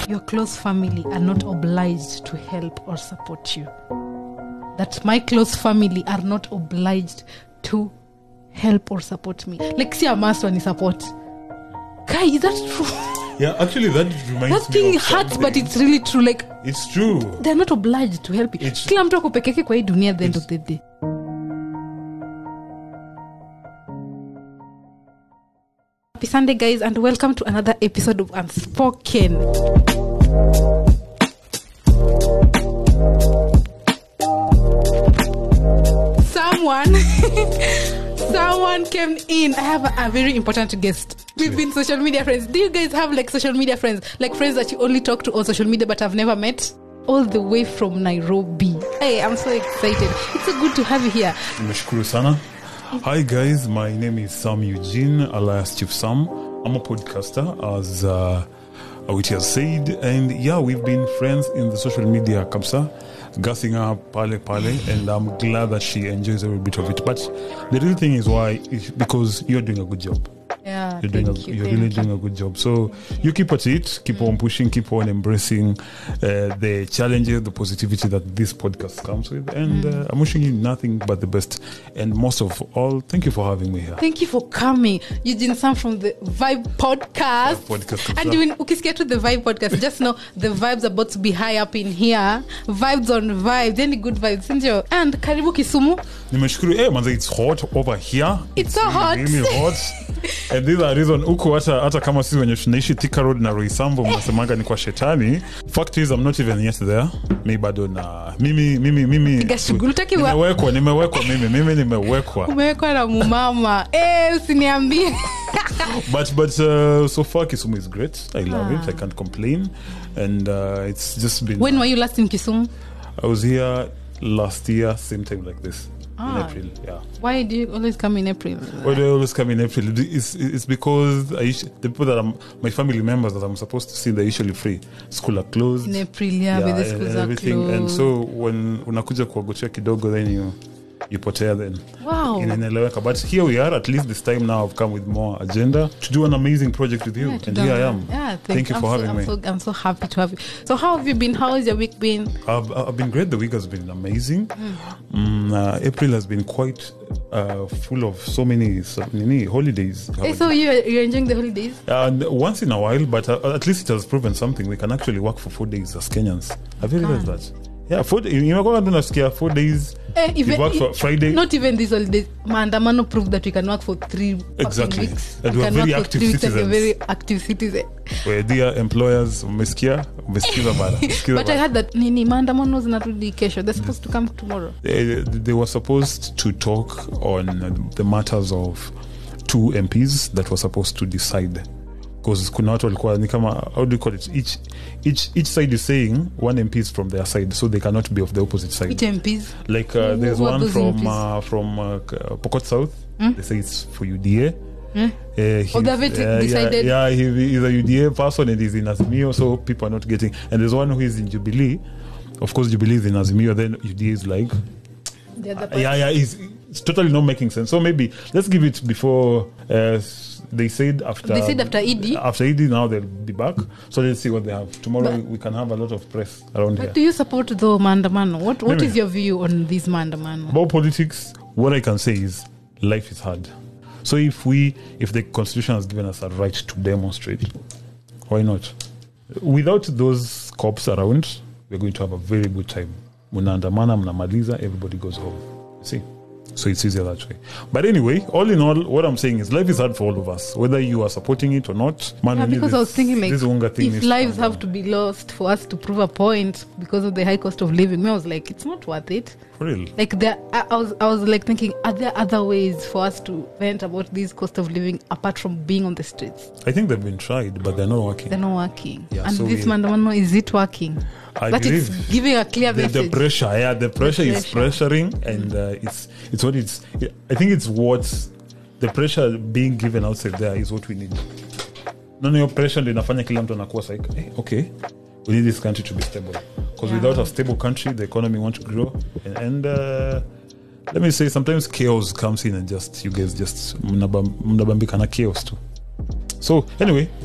your close family are not obliged to help or support you. That my close family are not obliged to help or support me. Like, see a must when you support. Guy, is that true? Yeah, actually that reminds that thing me of hurts, something. but it's really true. Like, it's true. They're not obliged to help you. Kila mtu ako peke yake kwa hii dunia at the end of the day. Happy Sunday, guys, and welcome to another episode of Unspoken. Someone came in. I have a very important guest. We've been social media friends. Do you guys have like social media friends? Like friends that you only talk to on social media but have never met? All the way from Nairobi. Hey, I'm so excited. It's so good to have you here. Nimeshukuru sana. Hi guys, my name is Sam Eugene, alias Chief Sam. I'm a podcaster, as Awiti has said. And yeah, we've been friends in the social media, Kapsa. Gassing up pale, and I'm glad that she enjoys every bit of it. But the real thing is why is because you're doing a good job. Yeah, you're really doing a good job. So you keep at it, keep on pushing, keep on embracing the challenges, the positivity that this podcast comes with. And I'm wishing you nothing but the best. And most of all, thank you for having me here. Thank you for coming. Eugene Sam from the Vibe Podcast. And when ukisikia to the Vibe Podcast, just know the vibes about to be high up in here. Vibes on vibes, any good vibes. And karibu Kisumu. Nimeshukuru. Manze, it's hot over here. It's so hot. Really hot. And these are reason huku hata kama sisi wenye tunaishi Thika Road na Roysambu mnasemanga ni kwa shetani. Fact is I'm not even yet there. Mimi bado na mimi nimewekwa umewekwa na mumama. Usiniambie. but so far Kisumu is great. I love it. I can't complain. And it's just been. When were you last in Kisumu? I was here last year same time like this. In April, yeah. Why do you always come in April? Why do I always come in April? It's because the people that my family members that I'm supposed to see, they're usually free. School are closed. In April, but the schools are closed. And so when unakuja kuwagochea kidogo, then you potea then. Wow. But here we are, at least this time now I've come with more agenda to do an amazing project with you. Yeah, and here I am. Yeah, thank you for having me. I'm so happy to have you. So how have you been? How has your week been? I've been great. The week has been amazing. April has been quite full of so many holidays. So you're enjoying the holidays? Once in a while, but at least it has proven something. We can actually work for 4 days as Kenyans. Have you realized that? Yeah, 4 days. You know, 4 days. You work for Friday. Not even these holidays. Maandamano proved that we can work for 3 exactly. weeks. And we are very active citizens. Like a very active citizen. We're dear employers. Umesikiza bana. But I heard that maandamano zinarudi kesho. They're supposed to come tomorrow. They were supposed to talk on the matters of 2 MPs that were supposed to decide. Because kuna watu walikuwa ni kama, how do you call it, each side is saying one MP is from their side, so they cannot be of the opposite side. Which MPs? Like there's one from Pokot South. They say it's for UDA. They've decided. Yeah, he's a UDA person and he's in Azimio, so people are not getting. And there's one who is in Jubilee. Of course, Jubilee is in Azimio. Then UDA is like, it's totally not making sense. So maybe let's give it before. They said after Eid. After Eid, now they'll be back. So let's see what they have. Tomorrow we can have a lot of press around here. Do you support the Maandamano? What is your view on this Maandamano? About politics, what I can say is life is hard. So if the Constitution has given us a right to demonstrate, why not? Without those cops around, we're going to have a very good time. Munaandamana, mnamaliza, everybody goes home. See? So it's easier that way. But anyway, all in all, what I'm saying is life is hard for all of us, whether you are supporting it or not. Because I was thinking, like, if lives have to be lost for us to prove a point because of the high cost of living, I was like, it's not worth it. For real? Like, I was like thinking, are there other ways for us to vent about this cost of living apart from being on the streets? I think they've been tried, but they're not working. Yeah, and so this Maandamano, is it working? I believe it's giving a clear message. The pressure is pressuring, and it's what it's. I think it's what the pressure being given outside there is what we need. No pressure ndio inafanya kila mtu anakuwa like, hey, okay, we need this country to be stable, because without a stable country, the economy won't grow, and let me say, sometimes chaos comes in and just you guys just mnabambika na chaos too. So anyway,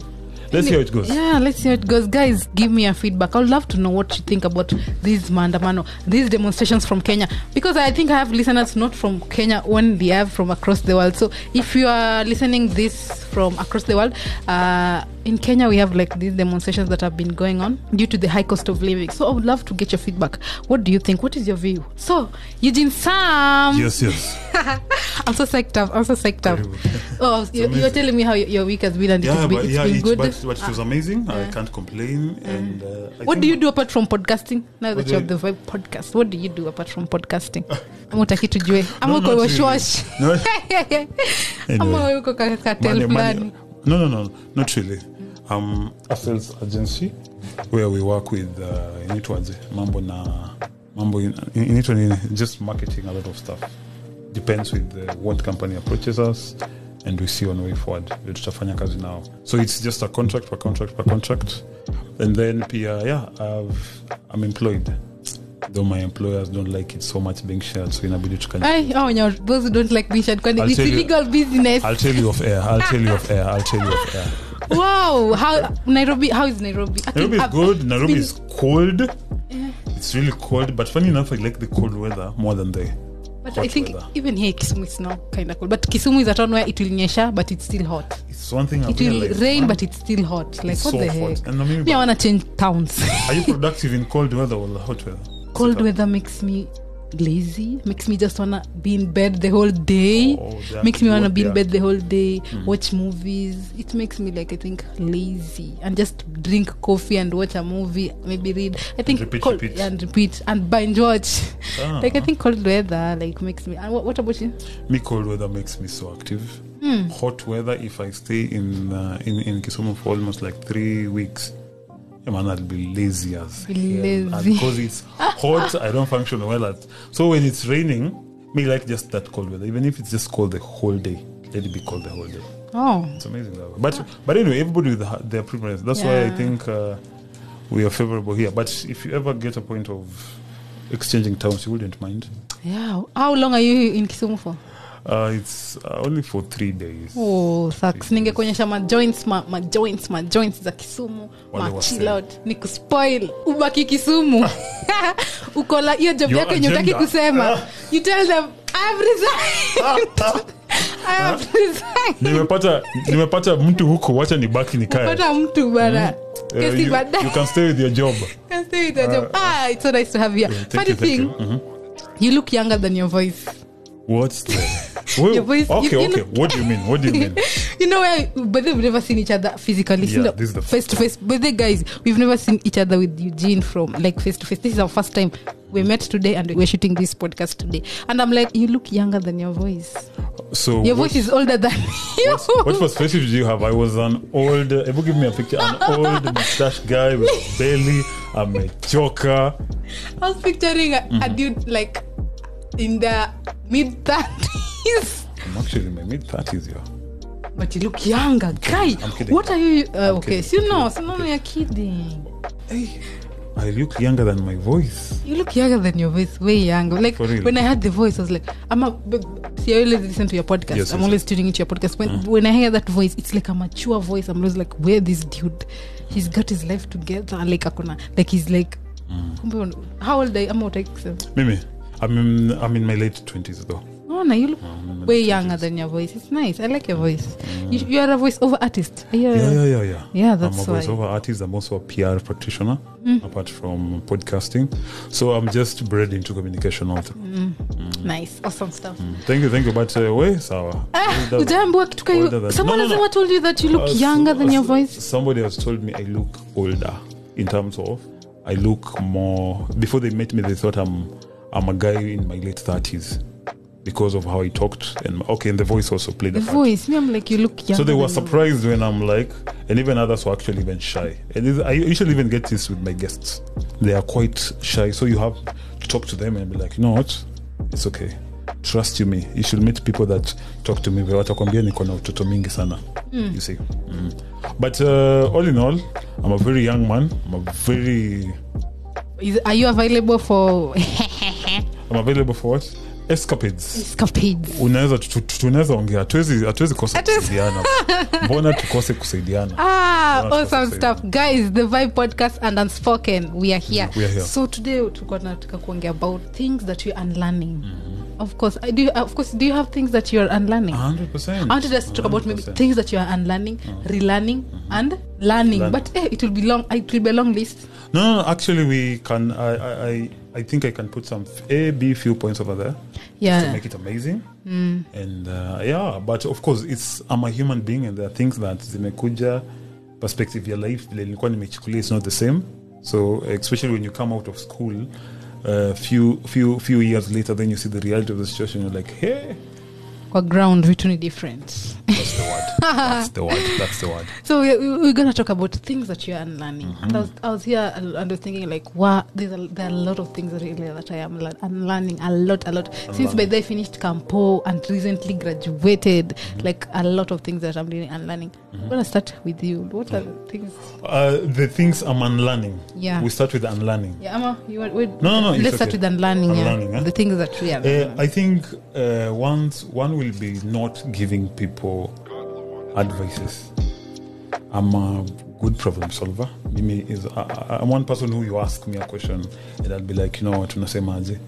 let's see how it goes. Yeah, let's see how it goes. Guys, give me your feedback. I would love to know what you think about these maandamano, these demonstrations from Kenya, because I think I have listeners not from Kenya only, I have from across the world. So if you are listening this from across the world, in Kenya we have like these demonstrations that have been going on due to the high cost of living. So I would love to get your feedback. What do you think? What is your view? So Eugene Sam. Yes. I'm so psyched up. Oh, you were telling me how your week has been, and it's been good. But it was amazing. I can't complain. And what do you do apart from podcasting? Now that you have the Vibe podcast, what do you do apart from podcasting? I'm utaki tujue. I'm uko washwash. I'm uko katel fulani. No, not really. A sales agency where we work with just marketing a lot of stuff. Depends with what company approaches us, and we see on way forward. Tutafanya kazi now. So it's just a contract per contract. And then I'm employed. Though my employers don't like it so much being shared, so inabidi tukanya. Those who don't like being shared, it's illegal business. I'll tell you off air. Wow, how is Nairobi? Nairobi is good. Nairobi is cold. Yeah. It's really cold, but funny enough, I like the cold weather more than the But hot I think weather. even here Kisumu is now kind of cold. But Kisumu is a town where it will nyesha, but it's still hot. It's one thing It will rain, but it's still hot. Like, it's what so the hot. heck? And Me, I want to change towns. Are you productive in cold weather or hot weather? Cold weather makes me lazy, makes me just want to be in bed the whole day, makes me want to be in bed the whole day, watch movies. It makes me, like, I think, lazy, and just drink coffee and watch a movie, maybe read. I think repeat and binge watch. Like, I think cold weather like makes me. And what about you? Me, cold weather makes me so active. Hot weather, if I stay in Kisumu for almost like 3 weeks, man, I'll be lazy as hell. And because it's hot, I don't function well so when it's raining, me like just that cold weather. Even if it's just cold the whole day, let it be cold the whole day. Oh, it's amazing that way. But anyway, everybody with their preference. That's why I think we are favorable here. But if you ever get a point of exchanging towns, you wouldn't mind. Yeah. How long are you in Kisumu for? It's only for 3 days. Oh, sucks. Ningekuonyesha ma joints za Kisumu, ma chill out. Nikuspoil. Ubaki Kisumu. Ukola hiyo job yako yenye unataki kusema. You tell them I have resigned. Nimepata mtu huko, wacha nibaki nikae. Nimepata mtu bana. You can stay with your job. It's so nice to have you. Funny thing, you look younger than your voice. What's that? Your voice, okay. What do you mean? You know, but we've never seen each other physically. Yeah, this is the face to face. But the guys, we've never seen each other with Eugene from like face to face. This is our first time. We met today and we're shooting this podcast today. And I'm like, you look younger than your voice. So your voice is older than you. What perspective do you have? I was an old, ever give me a picture, an old mustache guy with a belly. I'm a joker. I was picturing a dude like in the mid-30s. I'm actually in my mid-30s, yeah. But you look younger, guy. I'm kidding. What are you? Okay, so you're kidding. Hey, I look younger than my voice. You look younger than your voice, way younger. Like when I heard the voice, I was like, I always listen to your podcast. Yes, I'm always tuning into your podcast. When I hear that voice, it's like a mature voice. I'm always like, where this dude? He's got his life together. Like he's like, how old are you? I'm not like Mimi, I'm in my late 20s though. Oh no, you look way younger than your voice. It's nice. I like your voice. You are a voiceover artist. Yeah. Yeah, that's I'm a voiceover artist. I'm also a PR practitioner, apart from podcasting. So I'm just bred into communication all through. Nice, awesome stuff. Thank you. But way sawa. Someone has told you that you look younger than your voice. Somebody has told me I look older in terms of I look more. Before they met me, they thought I'm a guy in my late 30s. Because of how he talked and the voice also played a part. The voice, I'm like, you look young. So they were surprised when I'm like, and even others were actually even shy. And I usually even get this with my guests. They are quite shy, so you have to talk to them and be like, you know what, it's okay. Trust me. You should meet people that talk to me. Watakwambia niko na utoto mingi sana. You see. But all in all, I'm a very young man. Are you available for? I'm available for what? escapades. Unaweza tunaweza ongea, hatuwezi kosa kusaidiana. Mbona tukose kusaidiana? Awesome stuff, guys. The Vibe Podcast and Unspoken, we are here. So today tuko nataka kuongea about things that you're unlearning. Of course, do you have things that you're unlearning? 100%. I want to just talk about maybe things that you are unlearning, relearning, and learning. But it will be long. It will be a long list. No. Actually, we can. I think I can put some B few points over there. Yeah. To make it amazing. And but of course, I'm a human being, and there are things that zimekuja perspective your life. It's not the same. So especially when you come out of school. Few years later, then you see the reality of the situation. You're like, hey, kwa ground vitu ni different. That's the word. So we're gonna talk about things that you're unlearning. And I was here and I was thinking like, wow, there are a lot of things really that I am unlearning a lot. Since by then I finished Campo and recently graduated, like a lot of things that I'm really unlearning. I'm gonna start with you. What are the things? The things I'm unlearning. Yeah. We start with unlearning. Yeah, Amma, wait. No. Let's start with unlearning. Huh? The things that we are. I think one will be not giving people advices. I'm a good problem solver. I'm one person who you ask me a question and I'll be like, you know what, tunasemaje.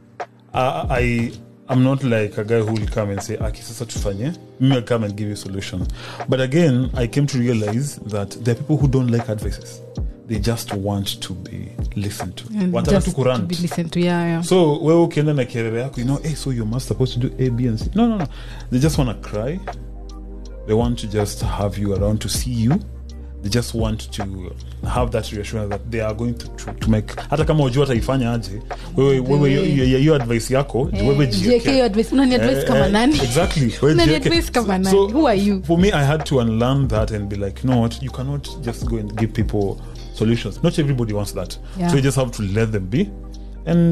I'm not like a guy who will come and say, Aki, sasa tufanye. I'll come and give you a solution. But again, I came to realize that there are people who don't like advices. They just want to be listened to. Just to be listened to, yeah. So, wewe ukienda na kelele yako, you know, hey, so you're supposed to do A, B, and C. No. They just want to cry. They want to just have you around to see you. They just want to have that reassurance that they are going to make. Hata kama ujua ataifanya aje, wewe your advice yako, wewe JK advice, unani advice kama nani? Exactly. Unani advice kama nani? So, who are you? For me, I had to unlearn that and be like, you know what, you cannot just go and give people solutions. Not everybody wants that. Yeah. So you just have to let them be. And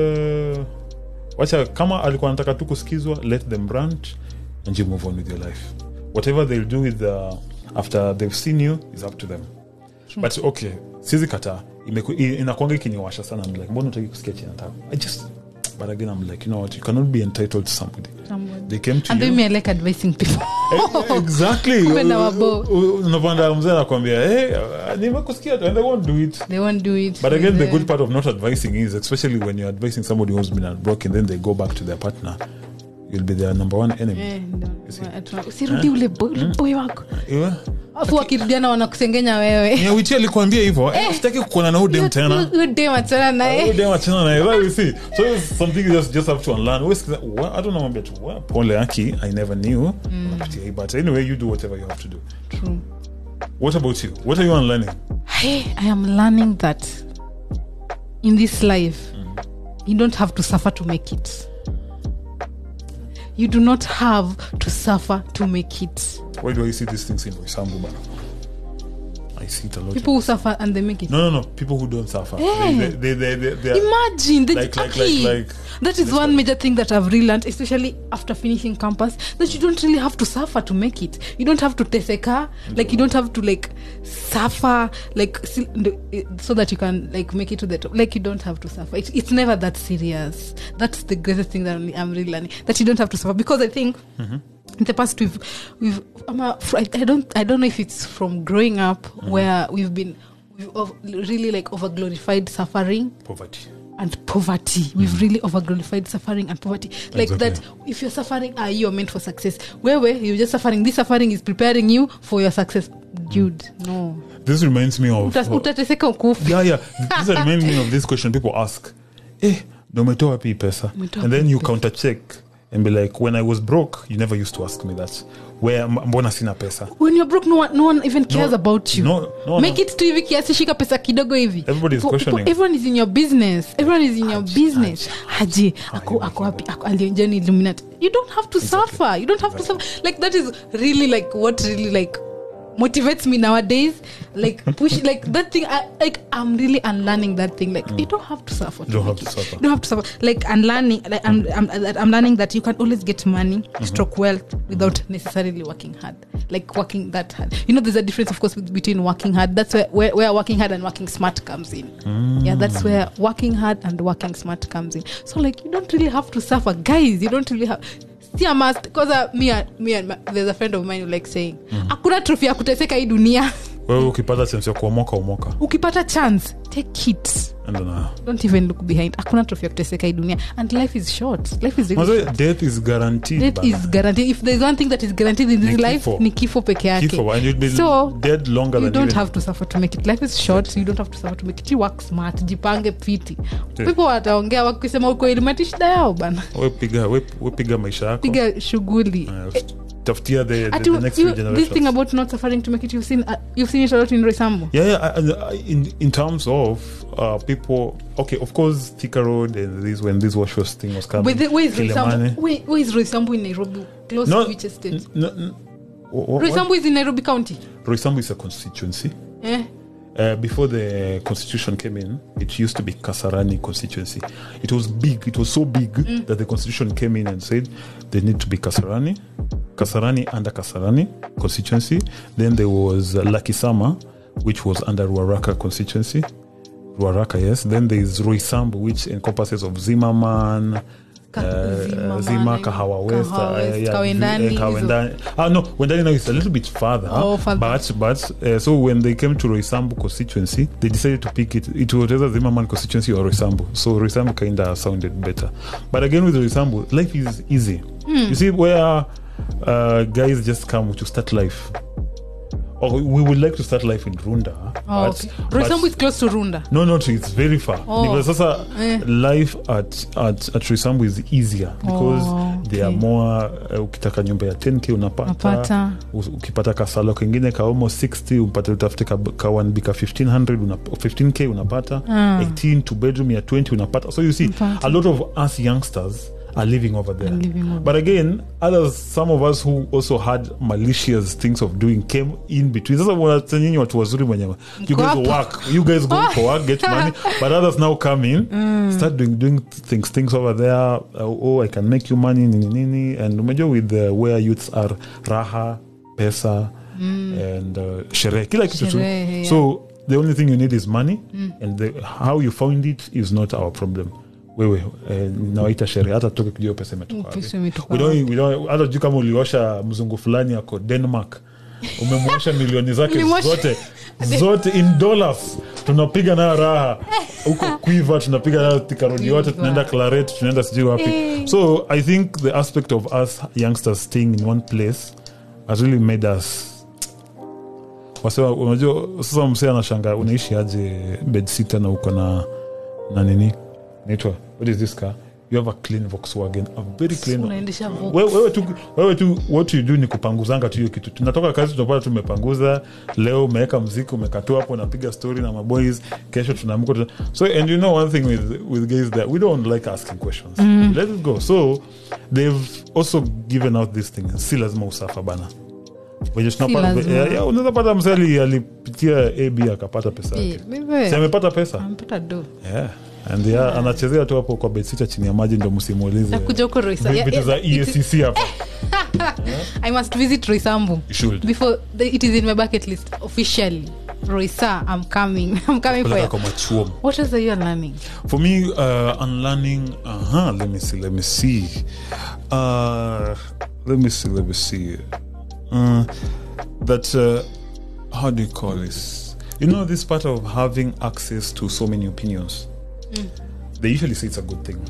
wacha kama alikuwa anataka tu kusikizwa, let them rant and you move on with your life. Whatever they'll do with after they've seen you is up to them. But okay, sizi kata inakuanga ikiniwasha sana. I'm like, mbona utaki kusikia chini nataka? But again, I'm like, you know what, you cannot be entitled to somebody. They came to and you. And then me like advising people. Exactly. Unapanda mzee anakuambia, hey, nimekusikia, and they won't do it. But again, the good part of not advising is, especially when you're advising somebody who's been broken, then they go back to their partner. You'll be their number one enemy. Usirudi ule boy wako. Afu wakirudiana wanakusengenya wewe. Yeah, Wichi alikwambia hivyo. Sitaki kukuona na udem tena. Udem achana naye. That we see. So it's something you just have to unlearn. I don't know about what. Pole Aki, I never knew. But anyway, you do whatever you have to do. True. What about you? What are you unlearning? I am learning that in this life, you don't have to suffer to make it. You do not have to suffer to make it. Why do I see these things in Isambu? I see it a lot. People who suffer and they make it. No. People who don't suffer. Hey. They imagine. Like, that is one major thing that I've really learned, especially after finishing campus, that you don't really have to suffer to make it. You don't have to teseka. Like, you don't have to, suffer, so that you can, make it to the top. Like, you don't have to suffer. It's never that serious. That's the greatest thing that I'm really learning. That you don't have to suffer. Because I think... In the past, I don't know if it's from growing up where we've really over glorified suffering, poverty. We've really over glorified suffering and poverty. Like exactly. That, if you're suffering, you're meant for success. Where you're just suffering. This suffering is preparing you for your success, dude. No. This reminds me of. Utateseka ukufi. Yeah. This reminds me of this question people ask. No umetoa wapi pesa? And then you counter check. And be like, when I was broke, you never used to ask me that. Where mbona sina pesa? When you're broke, no one even cares about you. No. Make it to hivi kiasi shika pesa kidogo hivi. Everybody is questioning. Everyone is in your business. Haji, ako wapi? Alionja ni Illuminati. You don't have to suffer. You don't have to suffer. Like, that is really what really motivates me nowadays. Like push, like that thing. I'm really unlearning that thing. Like you don't have to suffer. You don't have to suffer. You don't have to suffer. Like unlearning. Like I'm learning that you can always get money, stroke wealth without necessarily working hard. Like working that hard. You know, there's a difference, of course, between working hard. That's where working hard and working smart comes in. Yeah, that's where working hard and working smart comes in. So like you don't really have to suffer, guys. You don't really have. See, I must, because me and there's a friend of mine who like saying, "Hakuna trophy ya kuteseka hii dunia." Wewe ukipata chance ya kuomoka. Ukipata chance, take it. Don't even look behind. Hakuna trophy ya kuteseka hii dunia, and life is short. Life is really short. Death is guaranteed. Death is guaranteed. If there's one thing that is guaranteed in this life, ni kifo peke yake. Kifo, and you'll be dead longer you than don't have to suffer to make it. Life is short, so you don't have to suffer to make it. You work smart, jipange fiti. People wataongea wakisema uko elimati shida yao bana. We piga maisha yako. Piga shughuli. Tafutia the next generation. This thing about not suffering to make it, you've seen it a lot in Roysambu. In terms of people, okay, of course, Thika Road and when this wash thing was coming. But where is Roysambu? Where is Roysambu in Nairobi? Close to which estate? Roysambu is in Nairobi County. Roysambu is a constituency. Before the constitution came in, it used to be Kasarani constituency. It was big. It was so big that the constitution came in and said they need to be Kasarani under Kasarani constituency. Then there was Lakisama, which was under Ruaraka constituency. Ruaraka, yes. Then there is Roysambu, which encompasses of Zimmerman, Zima, Kahawa West, Kawendani. No, Wendani now is a little bit farther. But so when they came to Roysambu constituency, they decided to pick it. It was either Zimmerman constituency or Roysambu. So Roysambu kind of sounded better. But again, with Roysambu, life is easy. You see, where guys just come to start life. Or we would like to start life in Runda. Okay. Roysambu is close to Runda. No, it's very far. Because life at Roysambu is easier because there are more. Ukitaka nyumba ya 10k unapata. Ukipata kasalo kingine ka almost 60, utafute ka 1BK 15k unapata. 18 to bedroom ya 20 unapata. So you see, a lot of us youngsters are living over there. But again, some of us who also had malicious things of doing came in between. Sasa wanatanyinyi watu wazuri mwenyewe. You guys work. You guys go for work, get money. But others now come in, start doing things over there. I can make you money, nini. And umejua with where youths are, raha, pesa, and sherehe. Kila kitu tu. So the only thing you need is money. And how you found it is not our problem. Wewe nawaita sherehe, hata toke kujua pesa imetoka wapi. Hata juu kama uliosha mzungu fulani yako Denmark, umemwosha milioni zake zote in dollars, tunapiga nayo raha huko Quiver, tunapiga nayo Thika Road yote, tunaenda Claret, tunaenda sijui wapi. So I think the aspect of us youngsters staying in one place has really made us wasewa. Unajua sasa msee anashangaa unaishi aje bedsitter na uko na nini naitwa, what is this car? You have a clean Volkswagen, a very clean. Wewe tu what you do ni kupanguzanga tu hiyo kitu. Tunatoka kazi tunapata tumepanguza, leo umeweka muziki umekatua hapo unapiga story na maboys, kesho tunaamka. So and you know one thing with guys that we don't like asking questions. Let it go. So they've also given out this thing. Si lazima usafa bana. Wenye tunapata unaweza pata msali alipitia AB akapata pesa yake. Si amepata pesa? Amepata do. Yeah. And anachezea tu hapo kwa bedsitter chini ya maji ndo msimuulize. Nakuja huko Roysambu. Vitu za EACC hapa. I must visit Roysambu. You should. Before it is in my bucket list officially. Roysa, I'm coming for you. What else are you learning? For me, unlearning, let me see. That, how do you call this? You know, this part of having access to so many opinions. They usually say it's a good thing.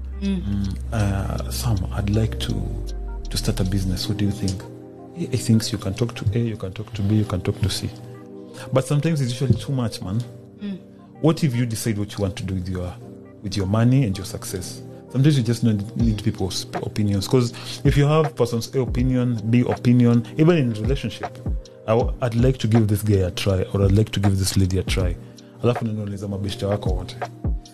Sam, I'd like to start a business. What do you think? I think you can talk to A, you can talk to B, you can talk to C. But sometimes it's usually too much, man. What if you decide what you want to do with your money and your success? Sometimes you just need people's opinions. Because if you have person's A opinion, B opinion, even in a relationship, I'd like to give this guy a try, or I'd like to give this lady a try. Alafu ninauliza mabeshte wako wote.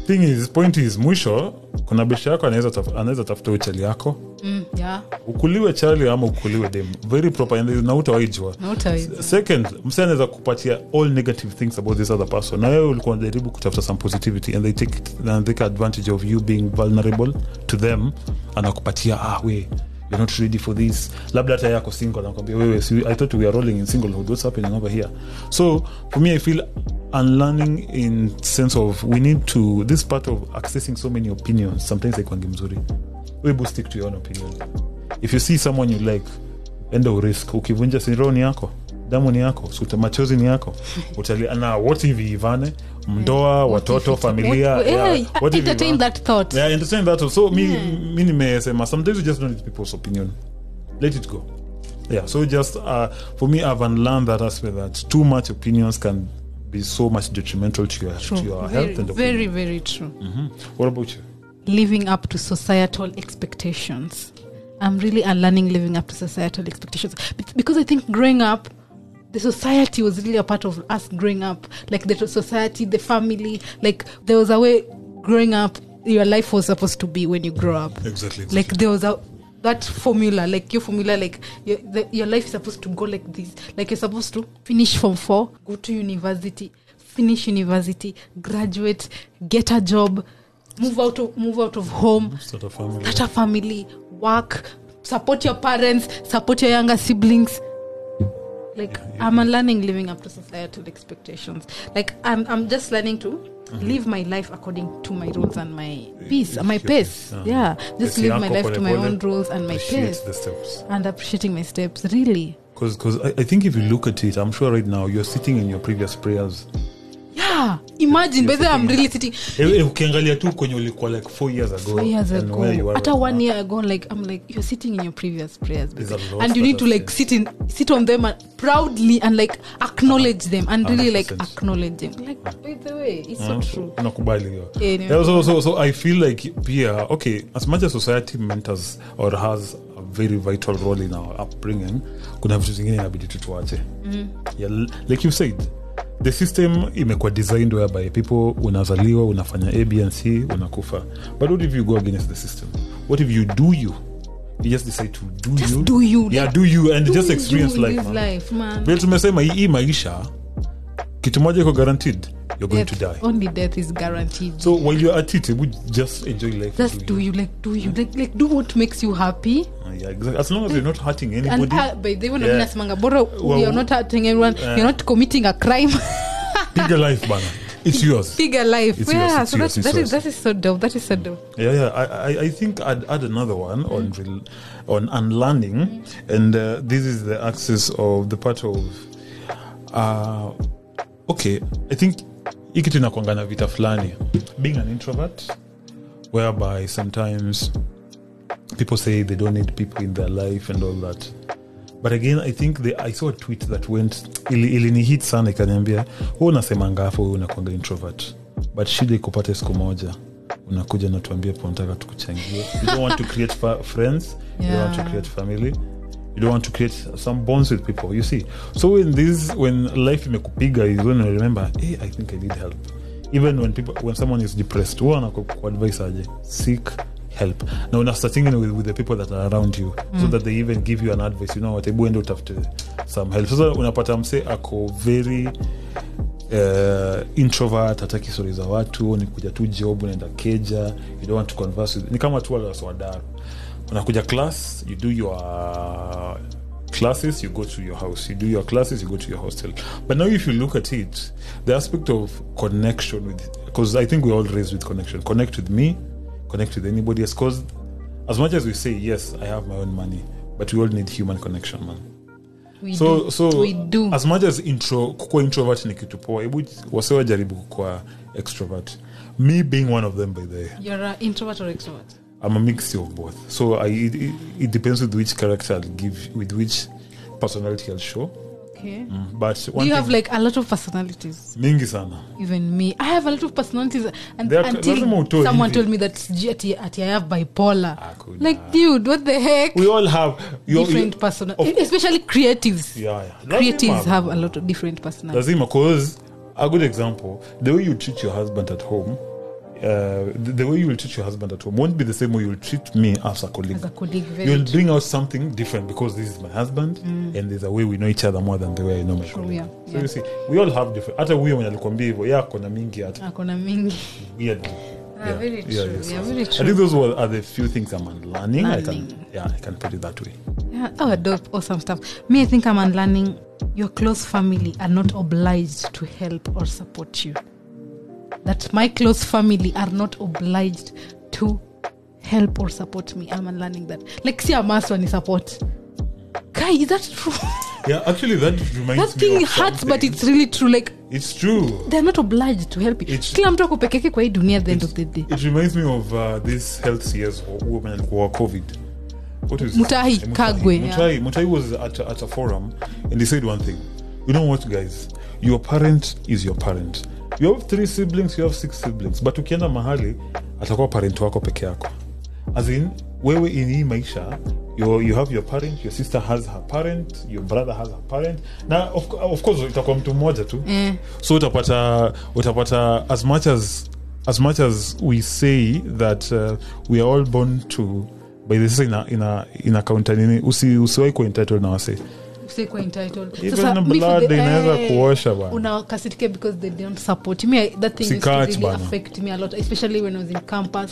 point is mwisho kuna besha yako anaweza tafuta uchali yako yeah. ukuliwe chali ama ukuliwe dem very proper and na utawaijua. Second, msee anaweza kupatia all negative things about this other person na wewe ulikuwa unajaribu kutafuta some positivity and they take advantage of you being vulnerable to them, anakupatia you're not ready for this, labda hata yako single anakuambia wewe I thought we are rolling in singlehood, what's happening over here? So for me I feel unlearning in sense of we need to, this part of accessing so many opinions sometimes haikuangi mzuri. Wewe stick to your own opinion. If you see someone you like, enda urisk, ukivunja sironi yako, damu ni yako, suta machozi ni yako, utalia na what if ivane mndoa, watoto, familia, what entertain that thought. Yeah, entertain that thought. So me nimesema sometimes you just don't need people's opinion, let it go. Yeah, so just for me I've unlearned that aspect that too much opinions can be so much detrimental to your health and very very true. What about you? Living up to societal expectations. I'm really unlearning living up to societal expectations because I think growing up, the society was really a part of us growing up. Like the society, the family, like there was a way growing up your life was supposed to be when you grow up. Exactly. Like there was that formula, like your formula, like your life is supposed to go like this. Like you're supposed to finish Form 4, go to university, finish university, graduate, get a job, move out of home, start a family, work, support your parents, support your younger siblings. Like I'm learning living up to societal expectations. Like I'm just learning to live my life according to my rules and my pace. Yeah, just live my life to my own rules and my pace. The steps. And appreciating my steps, really. Because I think if you look at it, I'm sure right now you're sitting in your previous prayers. Yeah, imagine by the way I'm really sitting. Ukiangalia tu kwenye ulikuwa like 4 years ago. After 1 year ago, like I'm like you're sitting in your previous prayers, and you need to like sit on them and proudly and like acknowledge them and really 100%. Like acknowledge them. Like by the way, it's so true. Nakubali hiyo. So I feel like pia as much as society mentors or has a very vital role in our upbringing, kuna vitu zingine inabidi tuache. Yeah, like you said, the system imekuwa designed whereby people unazaliwa, unafanya A, B and C, unakufa. But what if you go against the system? What if you do you just decide to do you? Yeah, do you and just experience life, man. Vile tumesema hii maisha kitu moja iko guaranteed, you're going to die. Only death is guaranteed. So while you're at it, would just enjoy life. Just do you do what makes you happy. Yeah, exactly. As long as you're not hurting anybody. And by the way, you're not hurting anyone. You're not committing a crime. Bigger life, bana. It's yours. Bigger life. It's yeah, yours. So that is so dope. That is so dope. Yeah. I think I'd add another one on unlearning, and this is the axis of the part of. I think ikitu inakuanga na vita fulani, being an introvert, whereby sometimes people say they don't need people in their life and all that. But again, I think I saw a tweet that went ilini hit sana, ikaniambia wewe unasemanga hapo wewe unakuanga introvert, but shida iko pata siku moja unakuja na tuambie hapo unataka tukuchangie. You don't want to create friends, you don't want to create family, you don't want to create some bonds with people, you see. So when life imekupiga is when you remember, hey, I think I need help. Even when someone is depressed, huwa anakuadvise aje, seek help. Now una starting with the people that are around you, so that they even give you an advice, you know what, ebu ende utafute some help. So unapata mse ako very introvert, hataki stories za watu, ni kuja tu job, unaenda keja, you don't want to converse with, ni kama tu wale waswadaru. Unakuja class, you do your classes, you go to your house, you do your classes, you go to your hostel. But now if you look at it, the aspect of connection with, because I think we're all raised with connection, connect with me, connect with anybody else, because as much as we say yes, I have my own money, but we all need human connection, man. We do. As much as kukua introvert ni kitu poa, hebu wasewa jaribu kukua extrovert. Me being one of them, by the way. You're an introvert or extrovert? I'm a mixture of both. So it depends with which character I'll give, with which personality I'll show. Okay. But do you have like a lot of personalities? Mingi sana. Even me. I have a lot of personalities, and until someone told me that I have bipolar. Like, dude, what the heck? We all have different personalities, especially creatives. Yeah. Creatives have a lot of different personalities. Lazima, because a good example, the way you treat your husband at home the way you will treat your husband at home won't be the same way you will treat me as a colleague. As a colleague, very You'll true. bring out something different because this is my husband, and there's a way we know each other more than the way I know my colleague. yeah, So yeah. you see, we all have different. Hata huyo mwenye alikwambia hivyo, yeye akona mingi hata Akona mingi. weird. Very true. yes. Yeah, very I true. think those are the few things I'm unlearning. I Learning. can put it that way. Yeah. Oh, dope. Awesome stuff. Me, I think I'm unlearning your close family are not obliged to help or support you. That my close family are not obliged to help or support me. I'm unlearning that. Like, see a must when you support. Kai, is that true? Yeah, actually, that reminds That me thing of hurts, something. but it's really true. Like, It's true. they're not obliged to help you. It's- Kila mtu ako peke yake kwa hii dunia at the end of the day. It reminds me of this health CS woman for COVID. What is Mutahi Kagwe, Mutahi was at a forum, and he said one thing. You know what, guys? Your parent is your parent. You have 3 siblings, you have 6 siblings, but ukienda mahali atakuwa parent wako peke yako. As in, wewe in hii maisha, you have your parent, your sister has her parent, your brother has her parent. Now, of course, itakuwa mtu mmoja tu. So utapata as much as we say that we are all born to by this in a counter nini, usiwahi kuwa entitled na wase. Usikuwa entitled. Even Sasa, na me for blood the- inaweza kuosha bana. Unakasirika because they don't support you. Me, that thing used to Sikach really bana. affect me a lot, especially when I was in campus.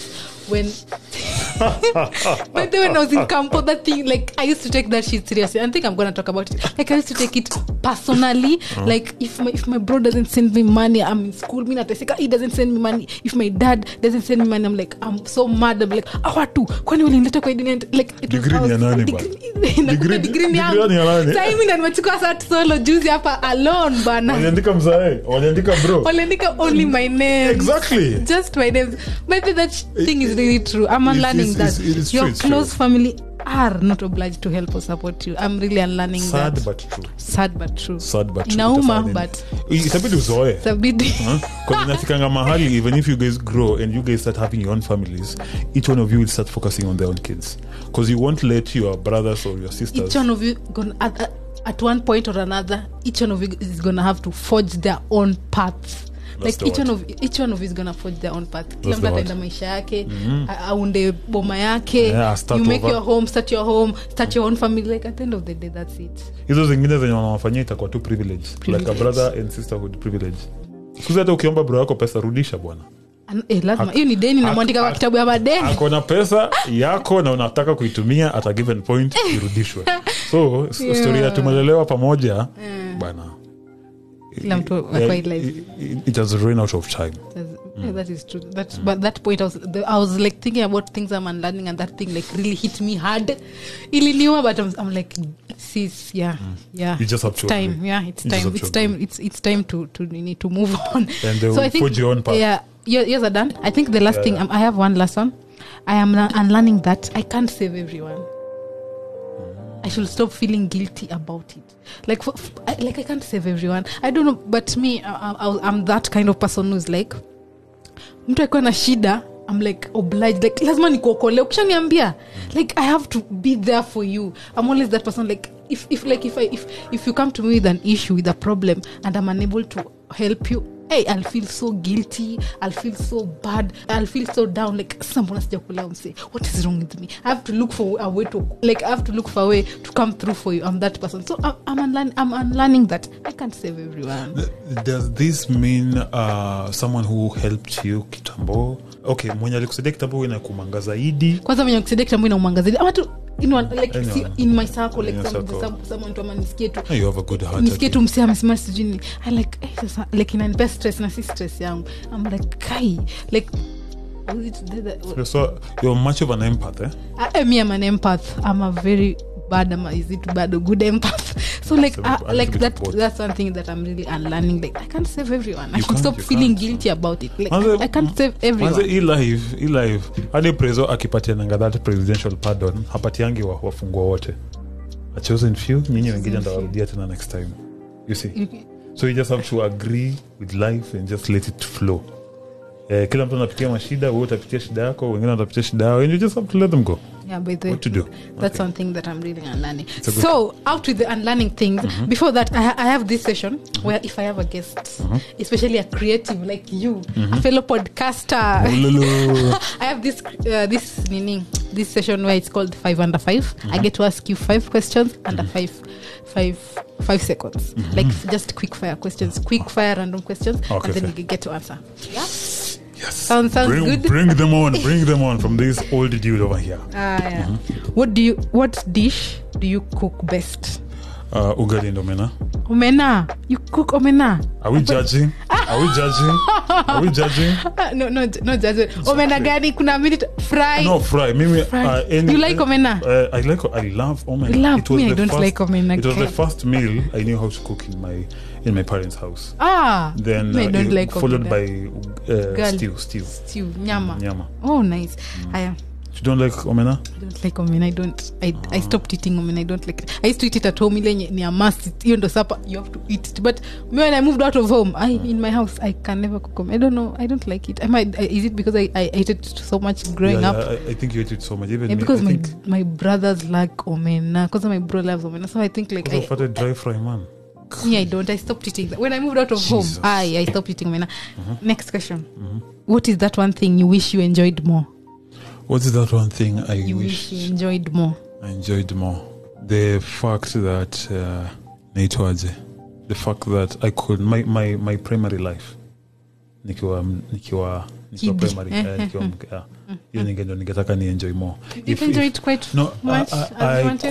But then when I was in campus, that thing, like, I used to take that shit seriously. I think I'm gonna talk about it. Like, I used to take it personally. Like, if my bro doesn't send me money, I'm in school. Me nateseka, he doesn't send me money. If my dad doesn't send me money, I'm like, I'm so mad. I'm like, awatu, kwani walinileta kwa hii dunia? Like, it was- Degree ni ya nani degree- bana? nakuta degree ni yangu. Degree ni ya nani? Sasa hivi ndo nimechukua sat solo juzi hapa alone bana. Waliandika mzae, waliandika bro. Waliandika only my name. Exactly. Just my name. But that thing is really true. I'm unlearning it's- that. it is true, Your it's close true. family are not obliged to help or support you. I'm really unlearning Sad that. but true. Sad but true. Sad but true. Inauma, Itafanya but nini? Itabidi uzoe. it's a bit. Because inafikanga mahali, even if you guys grow and you guys start having your own families, each one of you will start focusing on their own kids. Because you won't let your brothers or your sisters. Each one of you gonna at one point or another, each one of you is gonna have to forge their own paths. That's Like the each one of you is gonna forge their own path. Kila That's mtu the ataenda maisha yake, aunde boma yake. Yeah, start You make over. your home, start your own family. Like at the end of the day, that's it. Hizo zingine zenye wanawafanyia itakuwa tu privilege. Like a brother and sisterhood privilege. Sikuzi hata ukiomba bro yako pesa rudisha bwana. Lazima hiyo ni deni namwandika kwa kitabu ya madeni. Akona pesa yako na unataka kuitumia at a given point irudishwe. So story ya tumelelewa pamoja bana. Kila mtu akwa life. It has run out of time. Yeah, that is true. But that point I was like thinking about things I'm unlearning, and that thing like really hit me hard. Iliniuma, but I'm like, sis, yeah. You just have it's to time. agree. Yeah, it's You just time. have It's to time. It's time to need to move on. And they will forge your own path. Yeah, yours are done. I think the last thing I have one last one. I am unlearning that I can't save everyone. I should stop feeling guilty about it. Like, I can't save everyone. I don't know, but me, I'm that kind of person who's like, mtu akiwa na shida, I'm like obliged, like lazima nikuokole. Ukishaniambia, like I have to be there for you. I'm always that person. Like if you come to me with an issue, with a problem, and I'm unable to help you, hey, I'll feel so guilty, I'll feel so bad, I'll feel so down. Like someone has to say, what is wrong with me? I have to look for a way to come through for you. I'm that person. So I'm unlearning that I can't save everyone. Does this mean someone who helped you kitambo? Okay, mwenye alikusaidia kitambo inakumanga zaidi. Kwanza mwenye kusaidia kitambo inaumangazidi. Ama tu like Anyone. in my circle, like In your circle. someone to nisikie tu. You have a good heart. Nisikie tu msema amesema sijini. I like sasa like inanipea stress na si stress yangu. I'm like kai like So you're much of an empath, eh? me, I'm an empath. I'm a very bad, is it bad or good empath? So like like that's one thing that I'm really unlearning. Like I can't save everyone. I should stop feeling guilty about it. Like I can't save everyone. Manze live hadi prezo akipatiananga that presidential pardon hapatiangi wafungwa wote. A chosen few, nyinyi wengine ndawarudia tena next time. You see? So you just have to agree with life and just let it flow. Kila mtu anapitia mashida, wewe utapitia shida yako, wengine watapitia shida yao, and you just have to let them go. Yeah, by the way, What to do? that's Okay. one thing that I'm really unlearning. a good- So, out with the unlearning things. Before that, I have this session where if I have a guest, especially a creative like you, a fellow podcaster, Ululu. I have this session where it's called 5 under 5. I get to ask you 5 questions under 5 seconds, like just quick fire questions, quick fire random questions, Okay, and then fair. you get to answer. Yeah. Yes. Sounds good. Bring them on from this old dude over here. Yeah. What dish do you cook best? Ugali and omena. Omena. You cook omena. Are we judging? Are we judging? No judge. Omena gani kuna minute fry. No, fry. Maybe, Fry. You like omena? I love omena. You love It was me, I the don't first- like omena. It was the first meal I knew how to cook in my parents' house. Me, Then I don't like followed omena. by Girl. stew. Stew, nyama. Nyama. Oh, nice. You don't like omena? I don't like omena. I stopped eating omena. I don't like it. I used to eat it at home. Ile ni a must. Hiyo ndo supper. You have to eat it. But me, when I moved out of home, in my house, I can never cook omena. I don't know. I don't like it. Is it because I ate it so much growing up? I think you ate it so much. Even Yeah, me, because I think my brothers like omena. Because my bro loves omena. So I think like I started dry fry, man. I don't. I stopped eating that. When I moved out of Jesus. home, I stopped eating omena. Next question. What is that one thing you wish you enjoyed more? What is that one thing I You wish you enjoyed more? I enjoyed more? The fact that naitwaje, the fact that I could my primary life nikiwa Kid. primary hiyo ningetaka ni enjoy more. You enjoy it quite much as you wanted?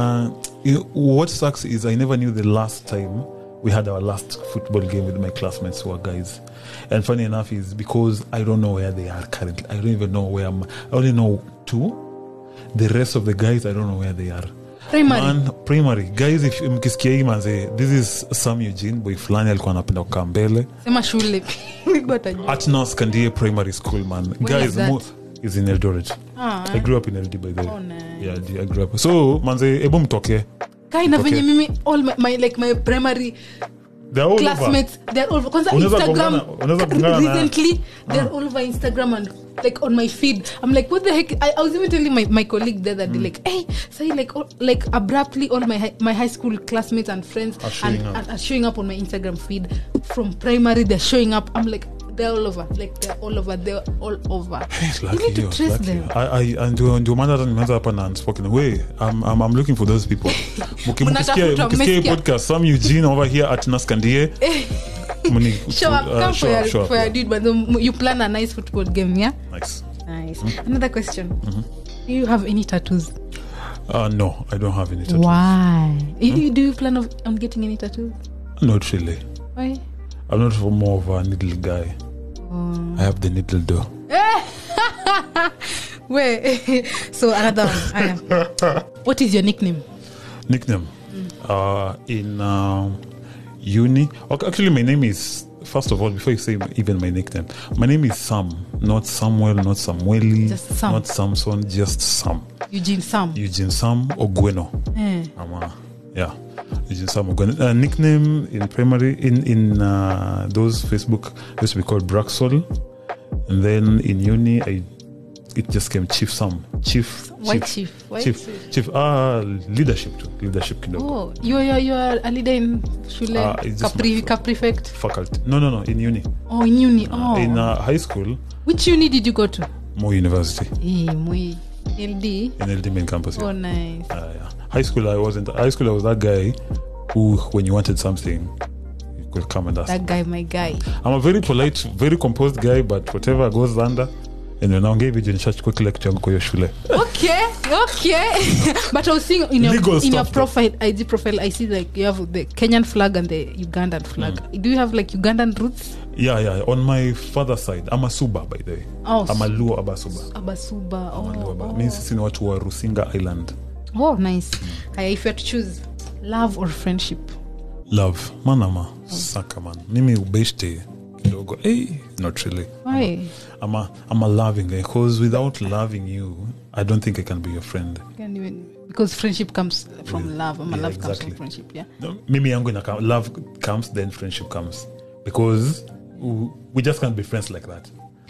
What sucks is I never knew the last time we had our last football game with my classmates who are guys. And funny enough is because I don't know where they are currently. I don't even know where I only know 2. The rest of the guys, I don't know where they are. Primary. Guys, if mkisikia hii manze, this is Sam Eugene, boy fulani alikuwa anapenda kukaa mbele. Sema shule. Atnas Kandie Primary School, man. Where Guys, is that? is in Eldoret. I grew up in LD, by the way. Oh, nice. Yeah, I grew up. So, manze, ebu mtoke. Kind of venye mimi all my primary They're all classmates, they're all kwanza Unaweza Instagram kungana na- recently they're all over Instagram and like on my feed. I'm like, what the heck? I was even telling my colleague the other day, like, hey, say like abruptly all my high school classmates and friends are showing up on my Instagram feed from primary. They're showing up. I'm like, they're all over. They're all over. You need to trace them. Ndio maana hata nimeanza hapa na unspoken way. I'm looking for those people. Mkisikia podcast Sam Eugene over here at Naskandie. Show up, come for your dude, but you plan a nice football game, yeah? Nice. Another question. Do you have any tattoos? No, I don't have any tattoos. Why? Do you plan on getting any tattoos? Not really. Why? I'm not more of a needle guy. I have the needle though. Wait. So another one. What is your nickname? In uni. Okay, actually, my name is, first of all, before you say even my nickname, my name is Sam, not Samuel, not Samueli, Just Sam. not Samson, just Sam. Eugene Sam. Eugene Sam Ogweno. Eugene Sam Ogweno. Nickname in primary, in those Facebook, used to be called Braxol. And then in uni, it just came Chief Sam. Chief. Leadership too. Leadership kidogo. Oh, you are a leader in Shule Caprifect faculty. No, in uni. Oh, in uni. Oh. In high school. Which uni did you go to? Moi University. Moi. LD. In LD main campus. Oh, nice. High school, I was that guy who, when you wanted something, you could come and ask. That guy, my guy. I'm a very polite, very composed guy, but whatever goes under. And when I gave you in church quickly like changu kwa shule. Okay. But I was seeing in your profile, IG profile, I see like you have the Kenyan flag and the Ugandan flag. Do you have like Ugandan roots? Yeah. On my father's side, I'm a Suba, by the way. Oh, I'm a Luo Abasuba. Abasuba. Means sisi ni watu wa Rusinga Island. Oh, nice. If you had to choose love or friendship? Love. Manama. Saka man. Mimi ubeshte. Not really. Why? I'm a loving guy, because without loving you, I don't think I can be your friend. Because friendship comes from love. Love comes from friendship. Yeah. No, mimi yangu inaka love comes, then friendship comes, because we just can't be friends like that.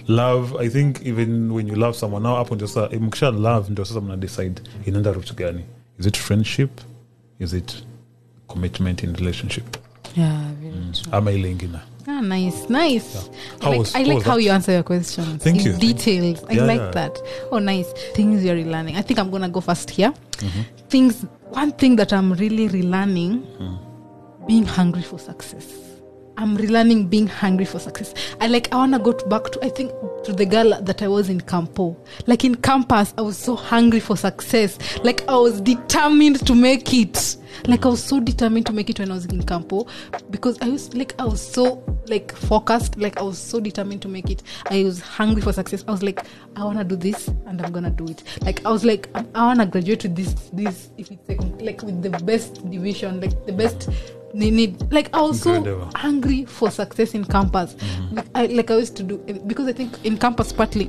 love, I think even when you love someone now, hapo ndio sasa mkisha love ndio sasa mna decide inaenda route gani. Is it friendship? Is it commitment in relationship? Yeah, very true. Ama ile ingine. Nice. Yeah. I like how you answer your questions. Thank you. Details. I like that. Oh, nice. Things you're relearning. I think I'm gonna go first here. One thing that I'm really relearning, being hungry for success. I'm relearning being hungry for success. I want to go back to, I think, to the girl that I was in Campo. Like in campus, I was so hungry for success. Like I was determined to make it. Like I was so determined to make it when I was in Campo, because I was so focused. Like I was so determined to make it. I was hungry for success. I was like, I want to do this and I'm going to do it. Like I was like, I want to graduate with this, if it's like with the best division, like the best. I was so hungry for success in campus. I used to do, because I think in campus,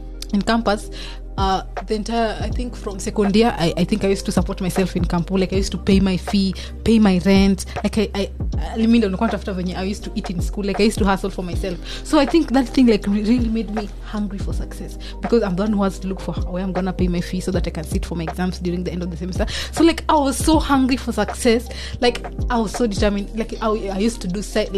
the entire, I think from second year, I think I used to support myself in Campo. Like I used to pay my fee, pay my rent. Like I used to eat in school. Like I used to hustle for myself. So I think that thing really made me hungry for success, because I'm the one who has to look for where I'm gonna pay my fee so that I can sit for my exams during the end of the semester. So I was so hungry for success. Like I was so determined. Like I used to do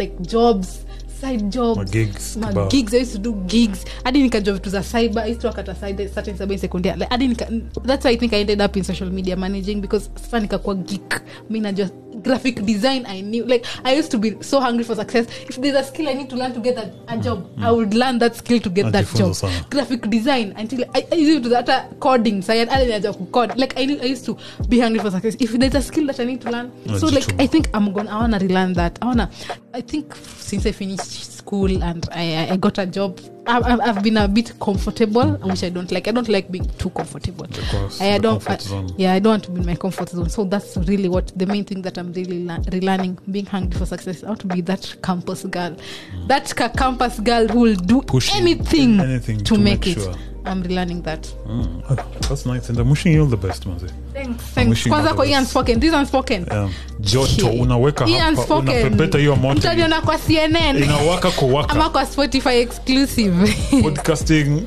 side jobs, my gigs. I used to do gigs. I didn't get job to the cyber. I used to work at a certain cyber in secondary. That's why I think I ended up in social media managing, because sasa nikakuwa geek. Mimi just graphic design. I knew, I used to be so hungry for success. If there's a skill I need to learn to get a job, I would learn that skill to get that job. Graphic design, until I used to do that coding. So I had a code. I used to be hungry for success. If there's a skill that I need to learn, I think I wanna relearn that. I think since I finished school and I got a job, I've been a bit comfortable, which I don't like. I don't like being too comfortable. I don't want to be in my comfort zone. So that's really the main thing that I'm really relearning, being hungry for success. I want to be that campus girl, that campus girl who will do anything to make it. Sure. I'm relearning that. That's nice, and I'm wishing you all the best, Manze. Thanks. Kwanza kwa unspoken. This unspoken. Joto unaweka hapa, unapepeta hiyo moto. Mtaniona kwa CNN. Inawaka kuwaka. Ama kwa Spotify exclusive. Podcasting.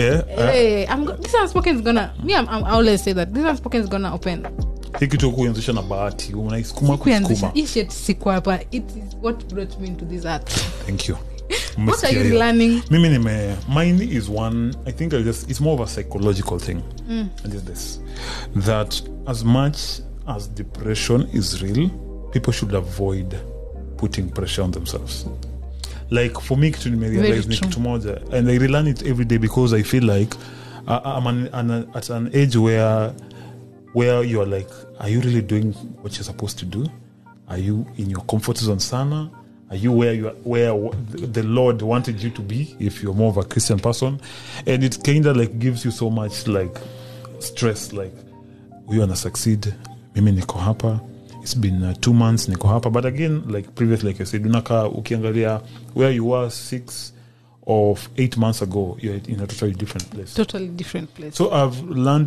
This unspoken is gonna. I always say that this unspoken is gonna open. Hiki tu kuanzisha na bahati, unaisukuma kusukuma. Hii shit siku hapa. It is what brought me into this earth. Thank you. What are you learning? Mine is one, I think it's more of a psychological thing. And it's this, that as much as depression is real, people should avoid putting pressure on themselves. Like for me, to realize and I relearn it every day, because I feel like I'm at an age where you're like, are you really doing what you're supposed to do? Are you in your comfort zone sana? Are you where the Lord wanted you to be, if you're more of a Christian person? And it kind of gives you so much stress, we wanna succeed. Mimi niko hapa. It's been 2 months niko hapa. But again, previously, like I said, unaka ukiangalia where you were 6 or 8 months ago, you're in a totally different place. Totally different place. So I've relearned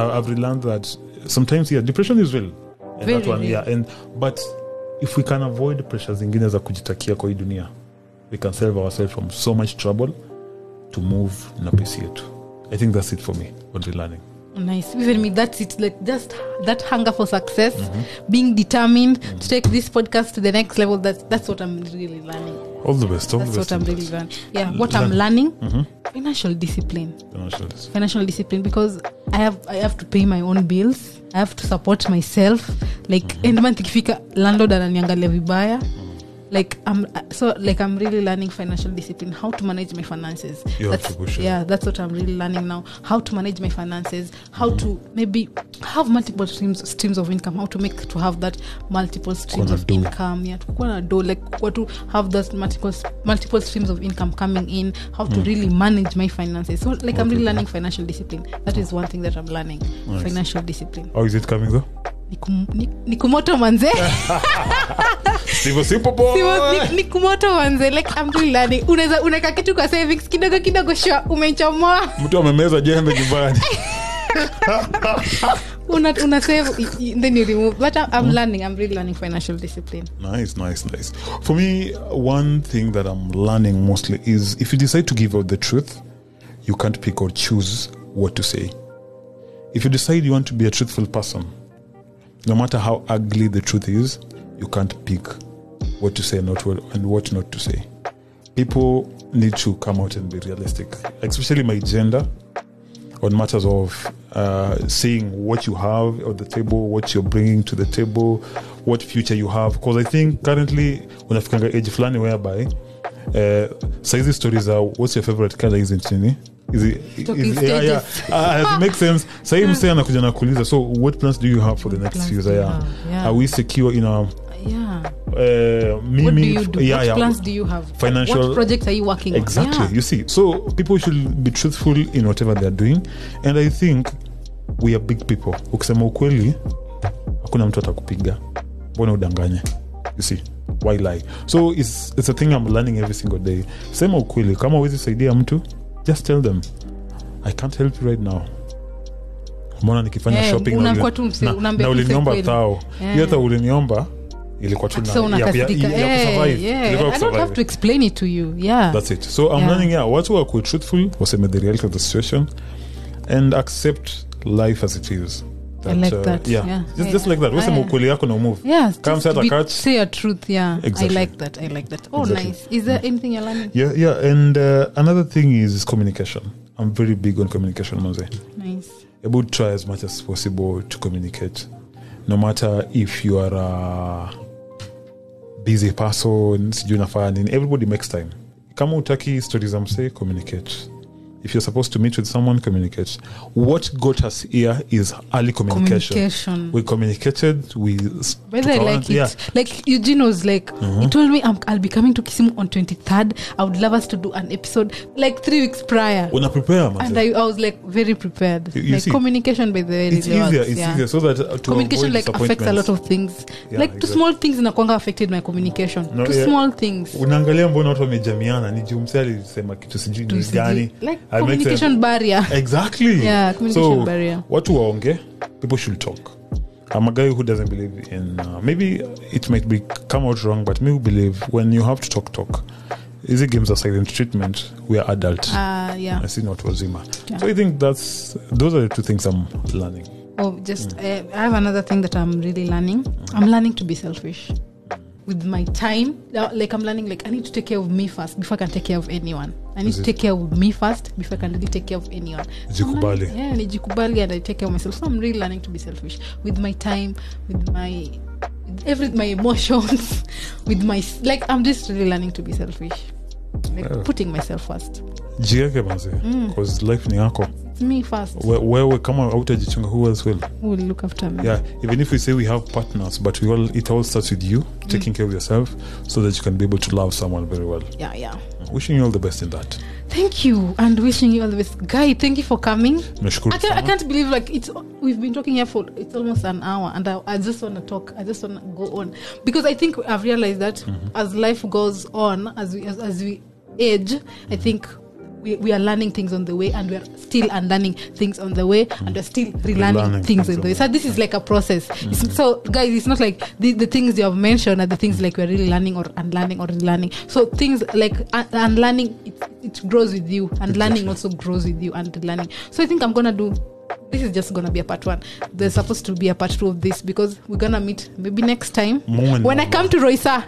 that sometimes, depression is real. And very that one, real. But if we can avoid pressure zingine za kujitakia kwa hii dunia, we can save ourselves from so much trouble to move na pace yetu. I think that's it for me, what we're learning. Nice. Even me, that's it. Just that hunger for success, being determined to take this podcast to the next level. That's what I'm really learning. All the best. That's what I'm really learning. Yeah, what I'm learning, financial discipline. Financial discipline, because I have to pay my own bills. I have to support myself. End month ikifika, landlord ananiangalia vibaya. I'm really learning financial discipline, how to manage my finances. That's what I'm really learning now. How to manage my finances, how to maybe have multiple streams of income, how to have that multiple streams of income. Yeah, what to have those multiple streams of income coming in, how to really manage my finances. So I'm really learning financial discipline. That is one thing that I'm learning. Nice. Financial discipline. How is it coming though? Nikumoto manze. Nikumoto manze. I'm really learning. Unaweka kitu kwa savings kidogo sure umechomoa. Mtu amemeza jembe nyumbani. Una save, then you remove. But I'm learning. I'm really learning financial discipline. Nice. For me, one thing that I'm learning mostly is, if you decide to give out the truth, you can't pick or choose what to say. If you decide you want to be a truthful person, no matter how ugly the truth is, you can't pick what to say and what not to say. People need to come out and be realistic, especially my gender, on matters of saying what you have on the table, what you're bringing to the table, what future you have. Because I think currently, unafikanga age fulani whereby saizi stories are, what's your favorite color, isn't it? It makes sense. Sai msee anakuja na kuuliza, so what plans do you have for the next few years? Are we secure in our what do you do? What plans do you have? Financial. What projects are you working on? Exactly. You see, so people should be truthful in whatever they're doing, and I think we are big people. Ukisema ukweli, hakuna mtu atakupiga. Mbona udanganye? You see, why lie? So it's a thing I'm learning every single day. Sema ukweli. Kama huwezi saidia mtu, just tell them, I can't help you right now. Mbona nikifanya shopping na uliniomba thao. Hiyo hata uliniomba ilikuwa tu na ya I don't have to explain it to you. That's it. So I'm learning watu wa kuwa truthful, waseme the reality of the situation and accept life as it is. I like that. Just like that. Waseme ukweli yako na move. Come say your truth. Exactly. I like that. Oh, exactly. Nice. Is there anything you're learning? And another thing is communication. I'm very big on communication, Manze. Nice. I would try as much as possible to communicate, no matter if you are a busy person, everybody makes time. Kama utaki stories say communicate. If you're supposed to meet with someone, communicate. What got us here is early communication. We communicated. Whether I like it. Like Eugene was like, he told me I'll be coming to Kisumu on 23rd. I would love us to do an episode like 3 weeks prior. Una prepare, and I was like very prepared. You like see, communication by the way. It's easier. It's easier so that communication like affects a lot of things. Two small things inakwanga affected my communication. Small things. Unaangalia mbona watu wamejamiana ni jumse alisema kitu sijui ni gani. Communication barrier. Exactly. Communication barrier. Watu waonge, people should talk. I'm a guy who doesn't believe in maybe it might come out wrong, but me who believe when you have to talk. Easy games are silent treatment. We are adult. I see not wazima. So I think those are the two things I'm learning. I have another thing that I'm really learning. I'm learning to be selfish with my time. Like I'm learning, like I need to take care of me first before I can take care of anyone. I need to take care of me first before I can really take care of anyone. Jikubali. Nijikubali and I take care of myself. So I'm really learning to be selfish with my time, with my emotions, with my I'm just really learning to be selfish. Putting myself first. Jieke manze, because life ni yako. It's me first. Wewe kama hautajichunga, who else will? Who will look after me? Even if we say we have partners, but it all starts with you taking care of yourself so that you can be able to love someone very well. Wishing you all the best in that. Thank you, and wishing you all the best. Guy, thank you for coming. I can't believe we've been talking here for it's almost an hour, and I just want to talk. I just want to go on because I think I've realized that as life goes on, as we age, I think we are learning things on the way, and we are still unlearning things on the way, and we're still relearning things on the way. So this is like a process. So guys, it's not like the things you have mentioned are the things like we're really learning or unlearning or relearning. So things like unlearning, it grows with you, and learning also grows with you, and learning. So I think this is just gonna be a part 1. There's supposed to be a part 2 of this because we're gonna meet maybe next time when I come to Roysa.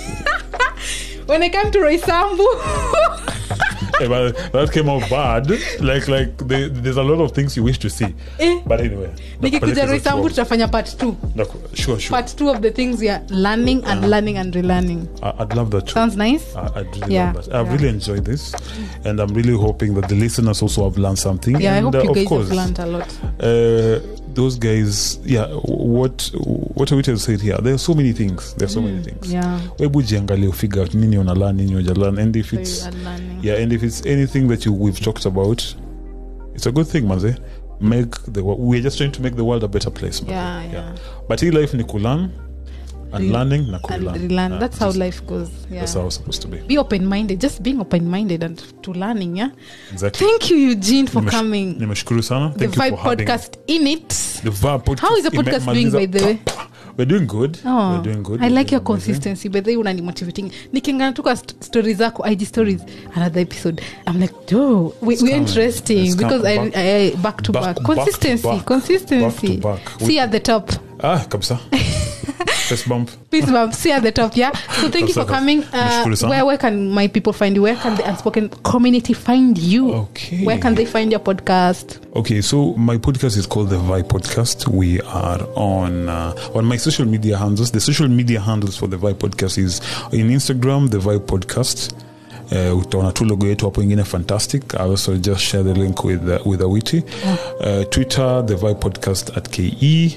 When I come to Roysambu. But that came out bad. Like there's a lot of things you wish to see. But anyway. Nikikuja Roysambu tutafanya part 2. Sure. Part 2 of the things we are learning and learning and relearning. I'd love that too. Sounds nice. I'd really love that. I've really enjoyed this, and I'm really hoping that the listeners also have learned something. I hope you guys have learned a lot. Those guys, what are we trying to say here? There are so many things. Webu jiangalie figure out nini una learn, nini uja learn, and if it's and if it's anything that we've talked about, it's a good thing, manze. We're just trying to make the world a better place, man. But in life ni kulearn and learning na kulearn. That's how life goes. That's how it's supposed to be. Be open-minded, just being open-minded and to learning. Exactly. Thank you, Eugene, for coming. Nimeshukuru sana. Thank you for having podcast in it. The Vibe podcast. How is the podcast doing, by the way? We're doing good. Oh, We're doing good. I like your consistency, but they unani motivating. Nikingana tuka stories zako, IG stories, another episode. I'm like, oh, we're interesting because I back to back. Consistency. Back. See at the top. Kabisa. Fist bump. See at the top, yeah. So thank you for coming. Where can my people find you? Where can the Unspoken community find you? Okay. Where can they find your podcast? Okay, so my podcast is called The Vibe Podcast. We are on my social media handles. The social media handles for The Vibe Podcast is in Instagram, The Vibe Podcast. Utaona tu logo yetu hapo ingine fantastic. I also just share the link with Awiti. Twitter, The Vibe Podcast @KE.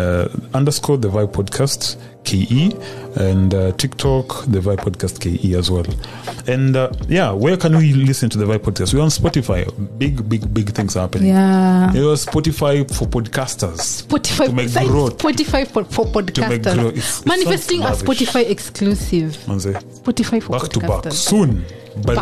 _ The Vibe Podcast KE, and TikTok The Vibe Podcast KE as well. And where can we listen to The Vibe Podcast? We're on Spotify. Big things happening. Yeah, it was Spotify for podcasters. Spotify for podcasters. Manifesting a Spotify exclusive. Spotify for back podcasters. To back soon. But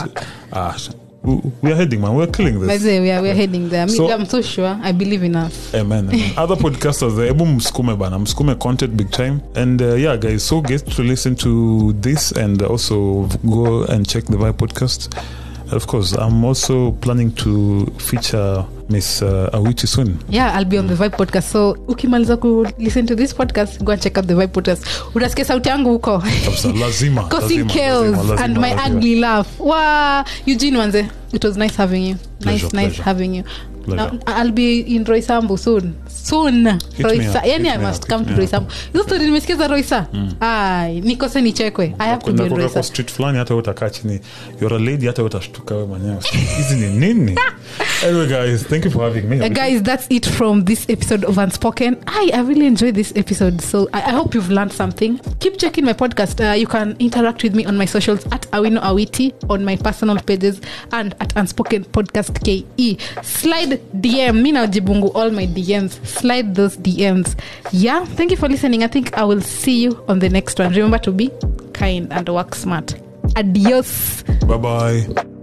we are heading, man. We're killing this. We are heading there. I'm so sure. I believe in us. Amen. Other podcasters, msukume content big time. And guys, so get to listen to this and also go and check The Vibe Podcast. Of course, I'm also planning to feature Miss Awiti soon. Yeah, I'll be on The Vibe Podcast. So, ukimaliza ku listen to this podcast, go and check out The Vibe Podcast. Utasikia sauti yangu huko. Lazima. Causing chaos and my ugly laugh. Wow, Eugene Wanze, it was nice having you. Nice having you. Now, I'll be in Roysambu soon. Roysa. Yani I must come to Roysambu. Hizo story nimesikia za Roysa. Nikose nichekwe. I have to be in Roysa. Kwa street flani hata utakaa chini. You're a lady hata utashtuka wewe mwenyewe. Hizi ni nini? Anyway guys, thank you for having me. Guys, that's it from this episode of Unspoken. I really enjoyed this episode. So I hope you've learned something. Keep checking my podcast. You can interact with me on my socials @Awino Awiti on my personal pages and @Unspoken Podcast KE. Slide DM. Me now jibungu all my DMs. Slide those DMs. Yeah, thank you for listening. I think I will see you on the next one. Remember to be kind and work smart. Adios. Bye-bye.